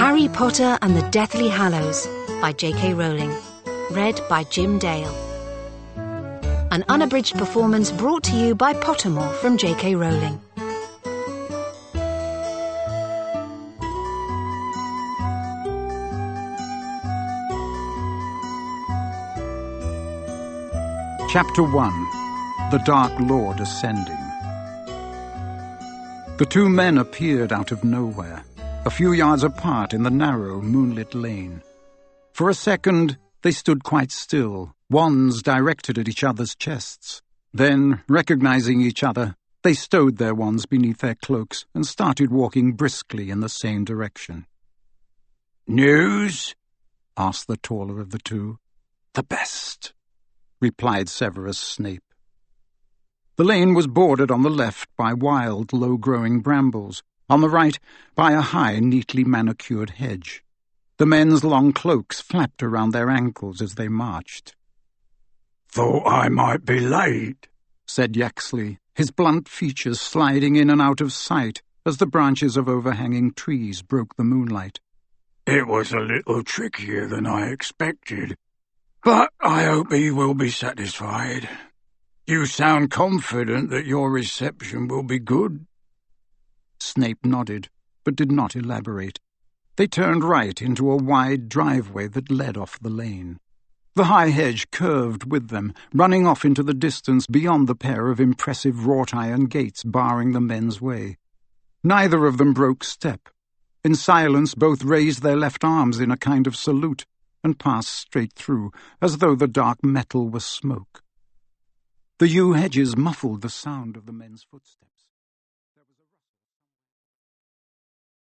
Harry Potter and the Deathly Hallows by J.K. Rowling. Read by Jim Dale. An unabridged performance brought to you by Pottermore from J.K. Rowling. Chapter 1. The Dark Lord Ascending. The two men appeared out of nowhere, a few yards apart in the narrow, moonlit lane. For a second, they stood quite still, wands directed at each other's chests. Then, recognizing each other, they stowed their wands beneath their cloaks and started walking briskly in the same direction. "News?" asked the taller of the two. "The best," replied Severus Snape. The lane was bordered on the left by wild, low-growing brambles, on the right by a high, neatly manicured hedge. The men's long cloaks flapped around their ankles as they marched. "Thought I might be late," said Yaxley, his blunt features sliding in and out of sight as the branches of overhanging trees broke the moonlight. "It was a little trickier than I expected, but I hope he will be satisfied. You sound confident that your reception will be good." Snape nodded, but did not elaborate. They turned right into a wide driveway that led off the lane. The high hedge curved with them, running off into the distance beyond the pair of impressive wrought-iron gates barring the men's way. Neither of them broke step. In silence, both raised their left arms in a kind of salute and passed straight through, as though the dark metal was smoke. The yew hedges muffled the sound of the men's footsteps.